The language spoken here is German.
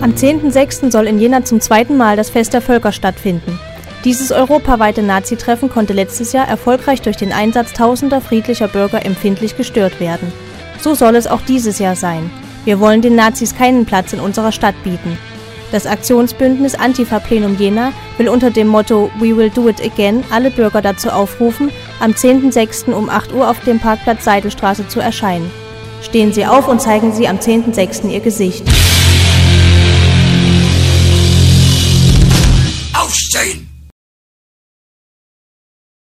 Am 10.06. soll in Jena zum zweiten Mal das Fest der Völker stattfinden. Dieses europaweite Nazi-Treffen konnte letztes Jahr erfolgreich durch den Einsatz tausender friedlicher Bürger empfindlich gestört werden. So soll es auch dieses Jahr sein. Wir wollen den Nazis keinen Platz in unserer Stadt bieten. Das Aktionsbündnis Antifa-Plenum Jena will unter dem Motto We will do it again alle Bürger dazu aufrufen, am 10.06. um 8 Uhr auf dem Parkplatz Seidelstraße zu erscheinen. Stehen Sie auf und zeigen Sie am 10.06. Ihr Gesicht.